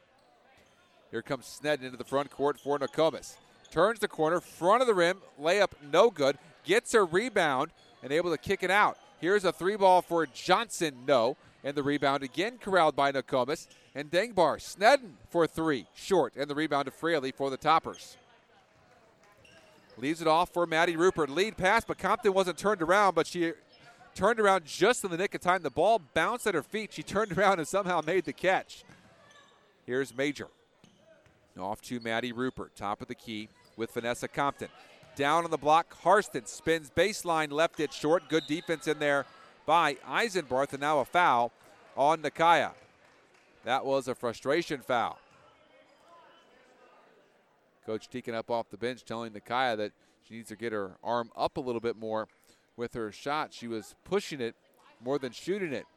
Here comes Snedden into the front court for Nokomis. Turns the corner, front of the rim, layup no good. Gets a rebound and able to kick it out. Here's a 3-ball for Johnson, no. And the rebound again corralled by Nokomis. And Dengbar, Snedden for 3, short. And the rebound to Fraley for the Toppers. Leaves it off for Maddie Rupert. Lead pass, but Compton wasn't turned around, but she turned around just in the nick of time. The ball bounced at her feet. She turned around and somehow made the catch. Here's Major. Off to Maddie Rupert, top of the key with Vanessa Compton. Down on the block, Harston spins baseline, left it short. Good defense in there by Eisenbarth, and now a foul on Nakaya. That was a frustration foul. Coach Deacon up off the bench telling Nakaya that she needs to get her arm up a little bit more with her shot. She was pushing it more than shooting it.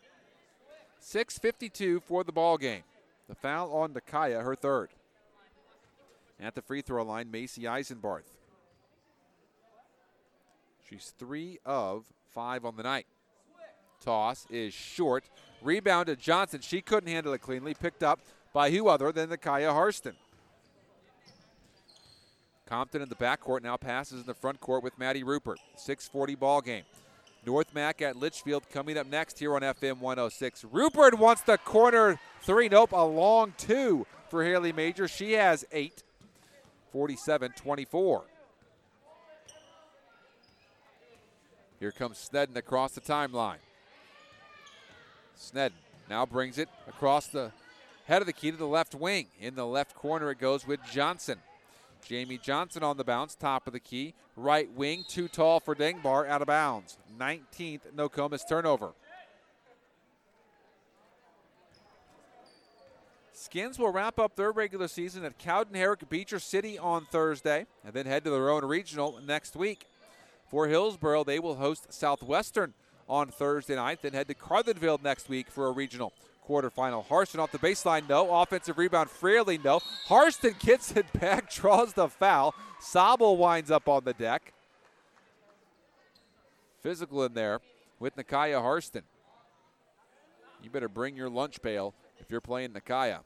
6:52 for the ball game. The foul on Nakaya, her third. At the free throw line, Macy Eisenbarth. She's 3 of 5 on the night. Toss is short. Rebound to Johnson. She couldn't handle it cleanly. Picked up by who other than Nakaya Harston. Compton in the backcourt now passes in the front court with Maddie Rupert. 6:40 ball game. North Mac at Litchfield coming up next here on FM 106. Rupert wants the corner 3. Nope, a long 2 for Haley Major. She has 8. 47-24. Here comes Snedden across the timeline. Snedden Now brings it across the head of the key to the left wing. In the left corner it goes with Johnson. Jamie Johnson on the bounce, top of the key. Right wing, too tall for Dengbar, out of bounds. 19th Nokomis turnover. Skins will wrap up their regular season at Cowden-Herrick Beecher City on Thursday and then head to their own regional next week. For Hillsboro, they will host Southwestern on Thursday night, then head to Carlinville next week for a regional quarterfinal. Harston off the baseline, no. Offensive rebound, Fraley, no. Harston gets it back, draws the foul. Sobel winds up on the deck. Physical in there with Nakaya Harston. You better bring your lunch pail if you're playing Nakaya.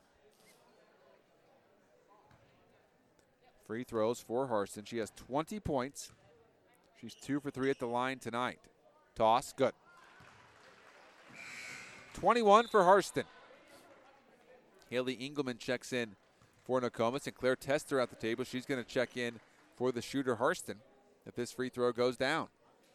Free throws for Harston. She has 20 points. She's 2 for 3 at the line tonight. Toss, good. 21 for Harston. Haley Engelman checks in for Nokomis, and Claire Tester at the table. She's going to check in for the shooter Harston if this free throw goes down.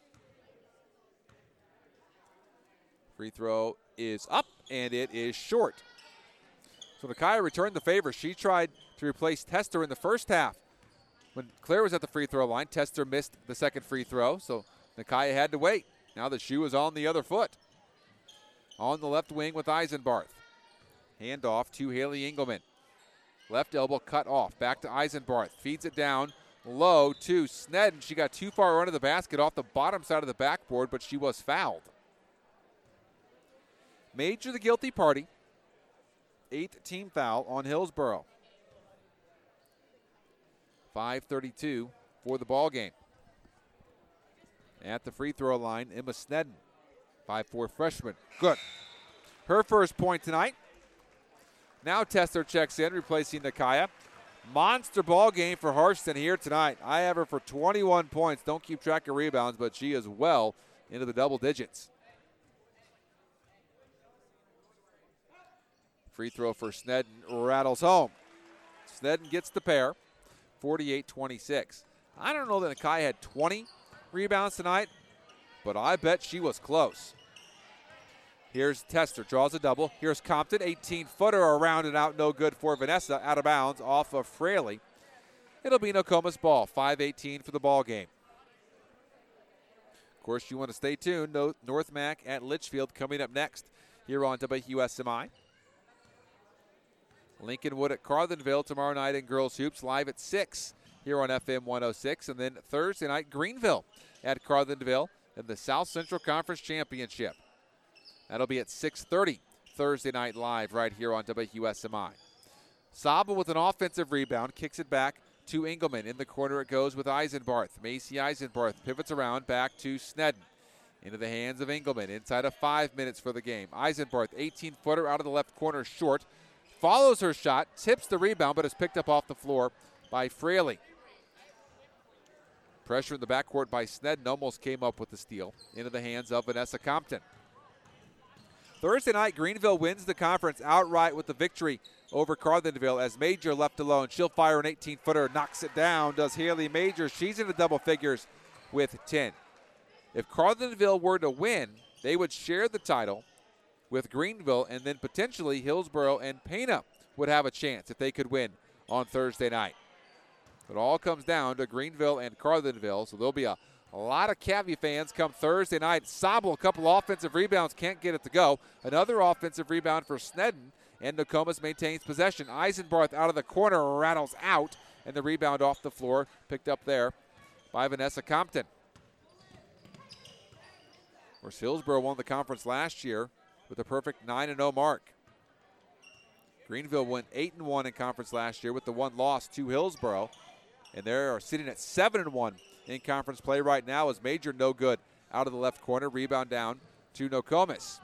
Free throw is up, and it is short. So Nakaya returned the favor. She tried to replace Tester in the first half. When Claire was at the free throw line, Tester missed the second free throw, so Nakaya had to wait. Now the shoe is on the other foot. On the left wing with Eisenbarth. Handoff to Haley Engelman. Left elbow cut off. Back to Eisenbarth. Feeds it down low to Snedden. She got too far under the basket off the bottom side of the backboard, but she was fouled. Major the guilty party. 8th team foul on Hillsboro. 5:32 for the ball game. At the free throw line, Emma Snedden, 5'4" freshman. Good. Her first point tonight. Now Tester checks in, replacing Nakaya. Monster ball game for Harston here tonight. I have her for 21 points. Don't keep track of rebounds, but she is well into the double digits. Free throw for Snedden rattles home. Snedden gets the pair, 48-26. I don't know that Nakaya had 20 rebounds tonight, but I bet she was close. Here's Tester, draws a double. Here's Compton, 18-footer around and out, no good for Vanessa, out of bounds off of Fraley. It'll be Nokomis ball, 5:18 for the ball game. Of course, you want to stay tuned. North Mac at Litchfield coming up next here on WUSMI. Lincolnwood at Carlinville tomorrow night in Girls Hoops, live at 6 here on FM 106. And then Thursday night, Greenville at Carlinville in the South Central Conference Championship. That'll be at 6:30 Thursday night live right here on WUSMI. Saba with an offensive rebound, kicks it back to Engelman. In the corner it goes with Eisenbarth. Macy Eisenbarth pivots around back to Snedden. Into the hands of Engelman, inside of 5 minutes for the game. Eisenbarth, 18-footer out of the left corner, short. Follows her shot, tips the rebound, but is picked up off the floor by Fraley. Pressure in the backcourt by Snedden, almost came up with the steal. Into the hands of Vanessa Compton. Thursday night, Greenville wins the conference outright with the victory over Carlinville as Major left alone. She'll fire an 18-footer, knocks it down, does Haley Major. She's in the double figures with 10. If Carlinville were to win, they would share the title with Greenville, and then potentially Hillsboro and Pana would have a chance if they could win on Thursday night. It all comes down to Greenville and Carlinville, so there'll be a lot of Cavy fans come Thursday night. Sobel, a couple offensive rebounds, can't get it to go. Another offensive rebound for Snedden, and Nokomis maintains possession. Eisenbarth out of the corner, rattles out, and the rebound off the floor, picked up there by Vanessa Compton. Of course, Hillsboro won the conference last year with a perfect 9-0 mark. Greenville went 8-1 in conference last year with the one loss to Hillsboro, and they are sitting at 7-1 in conference play right now as Major no good out of the left corner. Rebound down to Nokomis.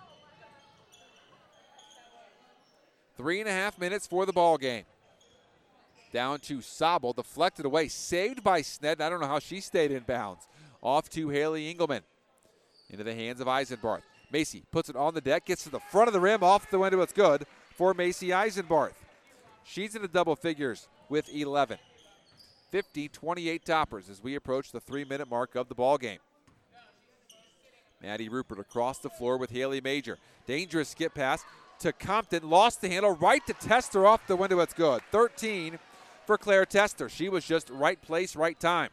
3.5 minutes for the ball game. Down to Sobel, deflected away, saved by Snedden. I don't know how she stayed in bounds. Off to Haley Engelman. Into the hands of Eisenbarth. Macy puts it on the deck, gets to the front of the rim, off the window. It's good for Macy Eisenbarth. She's in the double figures with 11. 50-28 toppers as we approach the 3-minute mark of the ball game. Maddie Rupert across the floor with Haley Major. Dangerous skip pass to Compton. Lost the handle. Right to Tester off the window. It's good. 13 for Claire Tester. She was just right place, right time.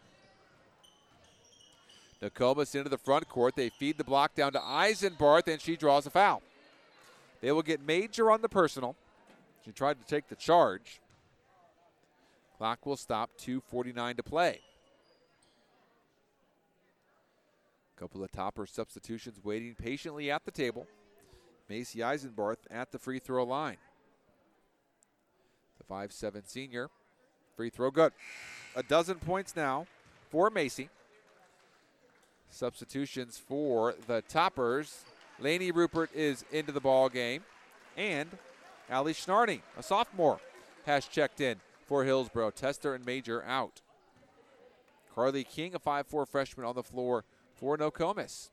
Nokomis into the front court. They feed the block down to Eisenbarth, and she draws a foul. They will get major on the personal. She tried to take the charge. Clock will stop. 2:49 to play. Couple of Topper substitutions waiting patiently at the table. Macy Eisenbarth at the free throw line. The 5'7" senior. Free throw good. A dozen points now for Macy. Substitutions for the Toppers. Lainey Rupert is into the ball game. And Allie Schnarney, a sophomore, has checked in for Hillsborough. Tester and Major out. Carly King, a 5'4" freshman, on the floor for Nokomis.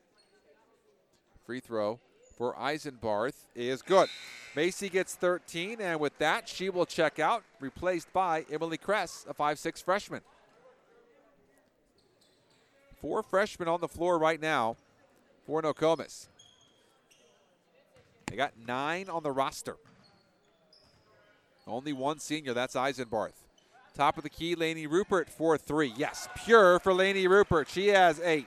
Free throw for Eisenbarth is good. Macy gets 13, and with that, she will check out, replaced by Emily Kress, a 5'6" freshman. 4 freshmen on the floor right now for Nokomis. They got 9 on the roster. Only 1 senior, that's Eisenbarth. Top of the key, Lainey Rupert for 3. Yes, pure for Lainey Rupert. She has 8.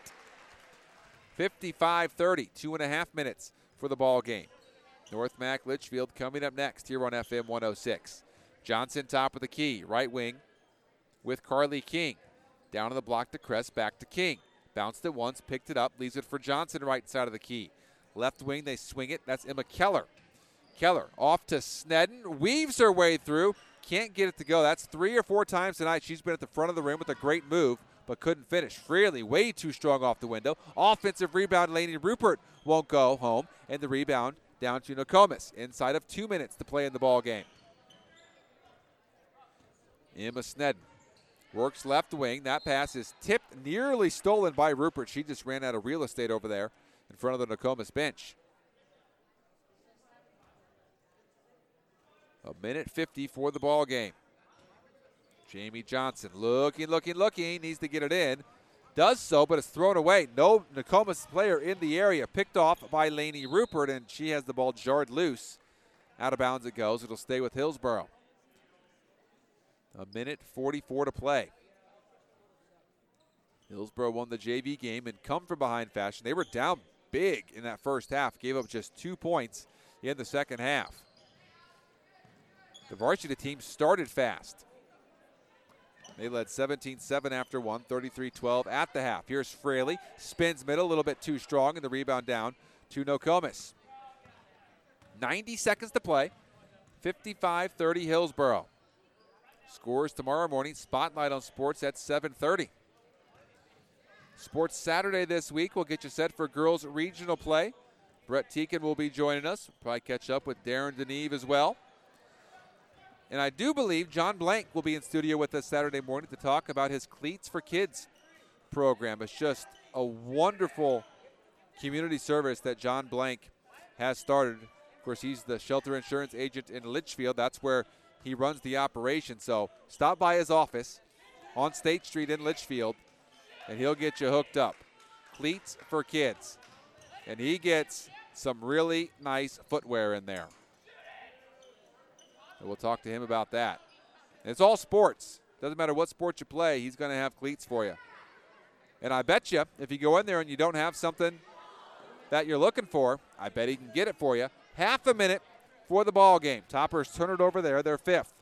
55-30, 2.5 minutes for the ball game. North Mac Litchfield coming up next here on FM 106. Johnson top of the key, right wing with Carly King. Down on the block to Kress, back to King. Bounced it once, picked it up, leaves it for Johnson right side of the key. Left wing, they swing it. That's Emma Keller. Keller off to Snedden, weaves her way through. Can't get it to go. That's 3 or 4 times tonight. She's been at the front of the rim with a great move, but couldn't finish. Freely, way too strong off the window. Offensive rebound, Lainey Rupert won't go home. And the rebound down to Nokomis. Inside of 2 minutes to play in the ball game. Emma Snedden works left wing. That pass is tipped, nearly stolen by Rupert. She just ran out of real estate over there in front of the Nokomis bench. 1:50 for the ball game. Jamie Johnson looking, needs to get it in. Does so, but it's thrown away. No Nokomis player in the area. Picked off by Lainey Rupert, and she has the ball jarred loose. Out of bounds it goes. It'll stay with Hillsborough. 1:44 to play. Hillsborough won the JV game in come-from-behind fashion. They were down big in that first half. Gave up just 2 points in the second half. The varsity team started fast. They led 17-7 after 1, 33-12 at the half. Here's Fraley, spins middle, a little bit too strong, and the rebound down to Nokomis. 90 seconds to play, 55-30 Hillsborough. Scores tomorrow morning, Spotlight on Sports at 7:30. Sports Saturday this week will get you set for girls regional play. Brett Teakin will be joining us. Probably catch up with Darren Deneve as well. And I do believe John Blank will be in studio with us Saturday morning to talk about his Cleats for Kids program. It's just a wonderful community service that John Blank has started. Of course, he's the shelter insurance agent in Litchfield. That's where he runs the operation. So stop by his office on State Street in Litchfield, and he'll get you hooked up. Cleats for Kids. And he gets some really nice footwear in there. And we'll talk to him about that. And it's all sports. Doesn't matter what sport you play, he's going to have cleats for you. And I bet you, if you go in there and you don't have something that you're looking for, I bet he can get it for you. Half a minute for the ball game. Toppers turn it over there. They're 5th.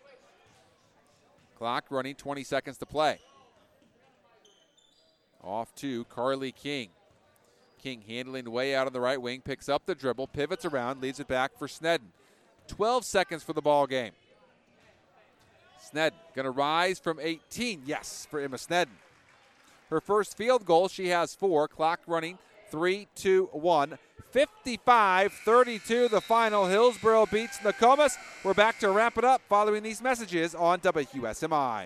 Clock running, 20 seconds to play. Off to Carly King. King handling way out on the right wing, picks up the dribble, pivots around, leaves it back for Snedden. 12 seconds for the ball game. Snedden going to rise from 18. Yes, for Emma Snedden. Her first field goal, she has 4. Clock running, 3, 2, 1. 55-32 the final. Hillsborough beats Nokomis. We're back to wrap it up following these messages on WSMI.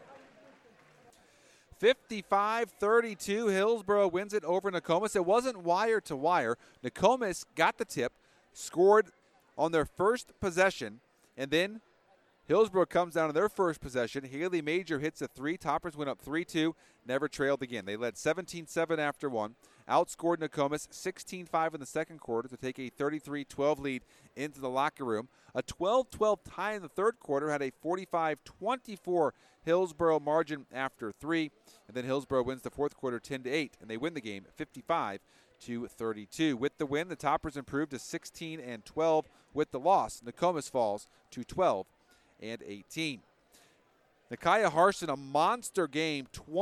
55-32, Hillsborough wins it over Nokomis. It wasn't wire to wire. Nokomis got the tip, scored on their first possession, and then Hillsborough comes down to their first possession. Haley Major hits a 3. Toppers went up 3-2, never trailed again. They led 17-7 after 1. outscored Nokomis 16-5 in the second quarter to take a 33-12 lead into the locker room. A 12-12 tie in the third quarter had a 45-24 Hillsboro margin after 3. And then Hillsboro wins the fourth quarter 10-8, and they win the game 55-32. With the win, the Toppers improved to 16-12. With the loss, Nokomis falls to 12-18. Nakaya Harson, a monster game,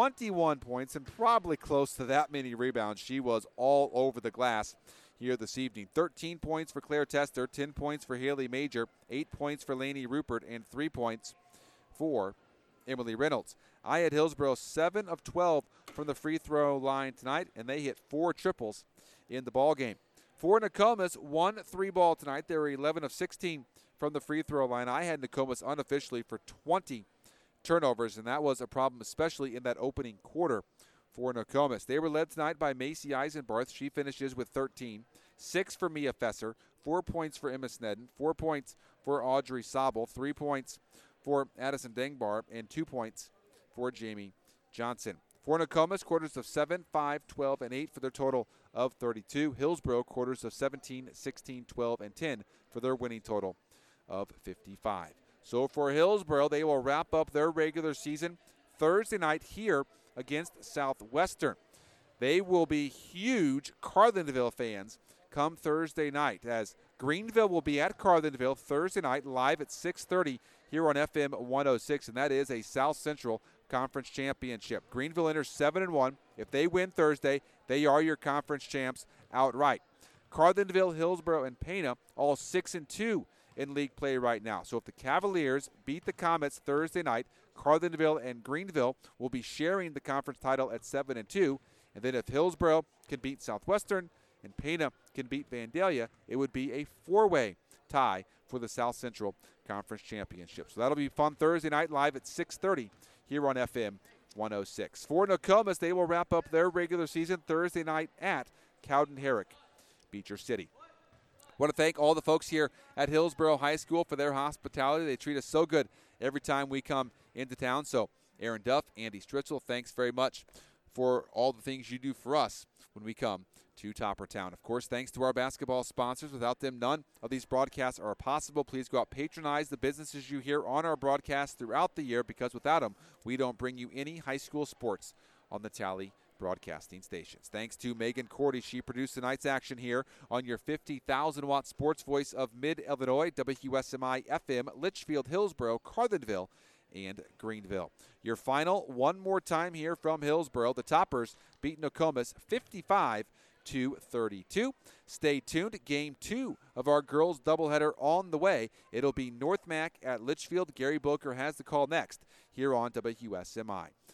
21 points and probably close to that many rebounds. She was all over the glass here this evening. 13 points for Claire Tester, 10 points for Haley Major, 8 points for Lainey Rupert, and 3 points for Emily Reynolds. I had Hillsboro 7 of 12 from the free throw line tonight, and they hit 4 triples in the ball game. For Nokomis, 1 3-ball tonight. They were 11 of 16 from the free throw line. I had Nokomis unofficially for 20 turnovers, and that was a problem, especially in that opening quarter for Nokomis. They were led tonight by Macy Eisenbarth. She finishes with 13. 6 for Mia Fesser, 4 points for Emma Snedden, 4 points for Audrey Sobel, 3 points for Addison Dengbar, and 2 points for Jamie Johnson. For Nokomis, quarters of 7, 5, 12, and 8 for their total of 32. Hillsboro, quarters of 17, 16, 12, and 10 for their winning total of 55. So for Hillsboro, they will wrap up their regular season Thursday night here against Southwestern. They will be huge Carlinville fans come Thursday night, as Greenville will be at Carlinville Thursday night live at 6:30 here on FM 106, and that is a South Central Conference Championship. Greenville enters 7-1. If they win Thursday, they are your conference champs outright. Carlinville, Hillsboro, and Pana all 6-2 in league play right now. So if the Cavaliers beat the Comets Thursday night, Carlinville and Greenville will be sharing the conference title at 7-2. And then if Hillsboro can beat Southwestern and Pana can beat Vandalia, it would be a 4-way tie for the South Central Conference Championship. So that'll be fun Thursday night live at 6:30 here on FM 106. For Nokomis, they will wrap up their regular season Thursday night at Cowden Herrick, Beecher City. I want to thank all the folks here at Hillsboro High School for their hospitality. They treat us so good every time we come into town. So Aaron Duff, Andy Stritzel, thanks very much for all the things you do for us when we come to Topper Town. Of course, thanks to our basketball sponsors. Without them, none of these broadcasts are possible. Please go out, patronize the businesses you hear on our broadcast throughout the year, because without them, we don't bring you any high school sports on the Tally broadcasting stations. Thanks to Megan Cordy. She produced tonight's action here on your 50,000-watt sports voice of Mid-Illinois, WSMI FM, Litchfield, Hillsboro, Carlinville, and Greenville. Your final one more time here from Hillsboro. The Toppers beat Nokomis 55-32. Stay tuned. Game 2 of our girls doubleheader on the way. It'll be North Mac at Litchfield. Gary Boker has the call next here on WSMI.